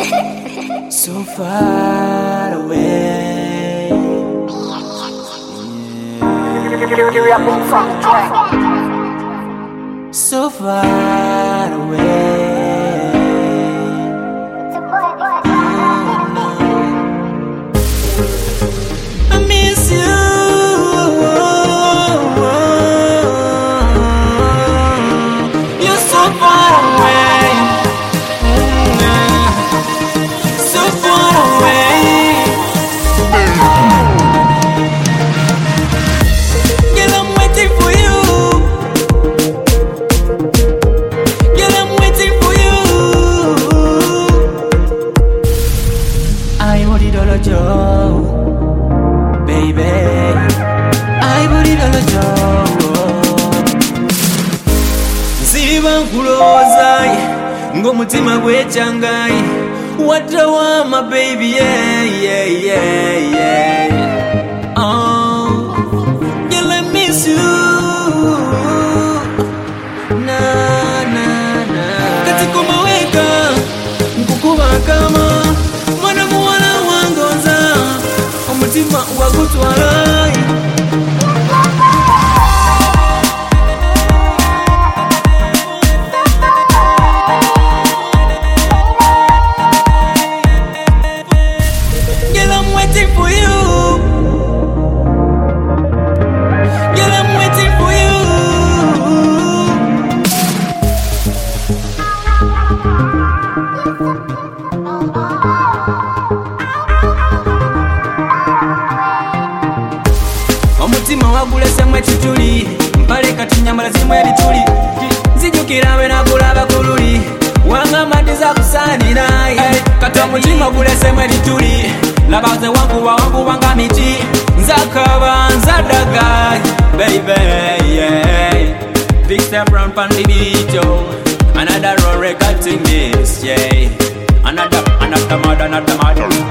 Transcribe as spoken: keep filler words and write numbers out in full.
So far away. Yeah. So far away. I miss you. You're so far away. So far away. Girl, I'm waiting for you. Girl, I'm waiting for you. I want it all a joke, baby. I want it all a joke. Ziba nkuloza ng'omutima gwechangaye. What I want, my baby, yeah, yeah, yeah, yeah. Oh, girl, I miss you. Na, na, na. Katika maweka, mkukuba kama mwana mwana wangoza, omutima wagutwala. Girl, I'm waiting for you. Girl, I'm waiting for you. Omutima wagulese mwe kituli, mpale kati nyambala zimwe ebituli. Nzijukira we nakulaba kululi, wangamba ndiza kusanira. Kati omutima gulese mwe bituli, labaze wangu wa wangu wanga miti. Nzakaba nzadaga, baby, yeah. Big step round pan the beat, yo. Another roll recording this, yeah. Another, another mad, another mad.